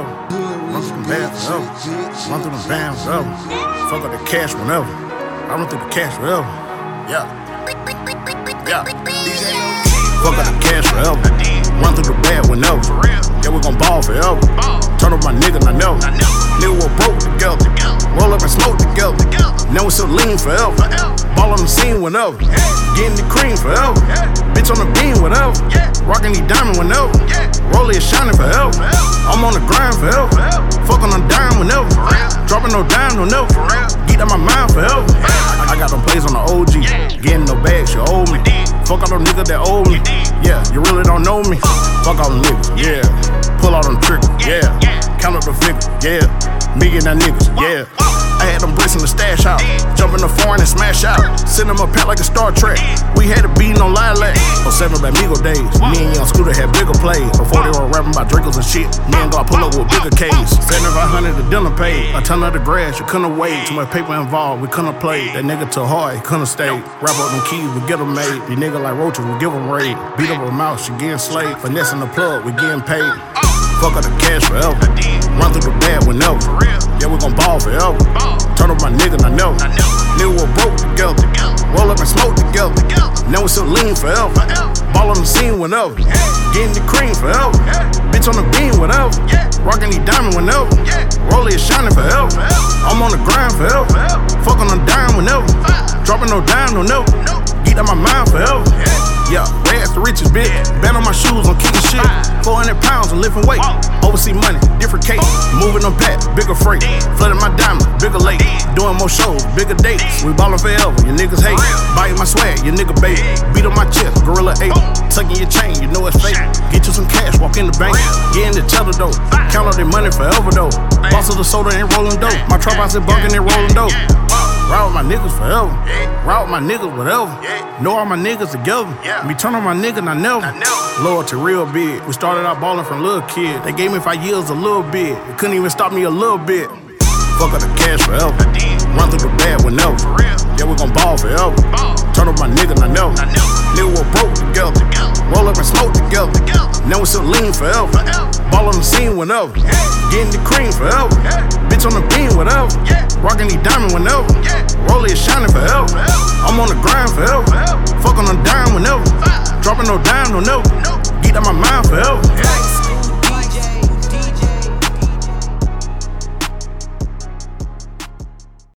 forever. Run through the bad forever. Run through the band forever. Fuck up the cash whenever. I run through the cash forever. Yeah. Yeah. Fuck up the cash forever. Run through the bad whenever. Yeah, we gon' ball forever. Turn up my nigga, I know. Nigga, we're broke together. Roll up and smoke together. Now we still lean forever. Ball on the scene whenever. Getting the cream forever. Bitch on the beam whatever. Rockin' these diamonds whenever. Rollie is shining forever. I'm on the grind forever. Fuck on a dime whenever. Dropping no dime whenever. Get out my mind forever. I got them plays on the OG. Getting no bags, you owe me. Fuck all them niggas that owe me. Yeah, you really don't know me. Fuck all them niggas, yeah. Pull out them triggers, yeah. Count up the figures, yeah. Me and that niggas, yeah. I had them bricks in the stash out. Jump in the foreign and smash out. Send them a pack like a Star Trek. We had a beating on Lilac. On 7 by Migo days. Me and Young Scooter had bigger plays. Before they were rapping about Dracos and shit. Me and God pull up with bigger K's. 7,500 the dinner paid. A ton of the grass, you couldn't wait. Too much paper involved, we couldn't play. That nigga too hard, he couldn't stay. Wrap up them keys, we get them made. These niggas like roaches, we give them raid. Beat up a mouse, she getting slayed. Finessing the plug, we getting paid. Fuck up the cash forever. Run through the bad whenever. Yeah, we gon' ball forever. Turn up my nigga, I know. Nigga, we're broke together. Roll up and smoke together. Now we still lean forever. Ball on the scene whenever. Getting the cream forever. Bitch on the beam whatever. Rockin' these diamonds whenever. Rollie is shining forever. I'm on the grind forever. Fuck on a dime whenever. Dropping no dime whenever. Get out my mind forever. Yeah, rags to riches, bitch. Bet on my shoes, I'm kicking shit. 400 pounds, I'm lifting weight. Overseas money, different case. Moving on pack, bigger freight. Flooding my diamonds, bigger lake. Doing more shows, bigger dates. We ballin' forever, your niggas hate. Buying my swag, your nigga baby. Beat up my chest, Gorilla 8. Tucking your chain, you know it's fake. Get you some cash, walk in the bank. Get in the cheddar though. Count all their money forever though. Boss of the soda ain't rolling dope. My trap house is bunkin' and rolling dope. Ride with my niggas forever. Ride with my niggas whatever. Know all my niggas together. Me turn on my nigga, I never. Loyalty real big. We started out ballin' from little kid. They gave me 5 years a little bit. It couldn't even stop me a little bit. Fuck up the cash forever. Run through the bad whenever. Yeah, we gon' ball forever. Turn up my nigga, I know. Nigga, we're broke together. Roll up and smoke together. Now we still lean forever. Ball on the scene whenever. Getting the cream forever. Bitch on the beam whatever. Rockin' these diamonds whenever. Rollie is shining forever. I'm on the grind forever. Fuck on a dime whenever. Dropping no dime whenever. Get out my mind forever.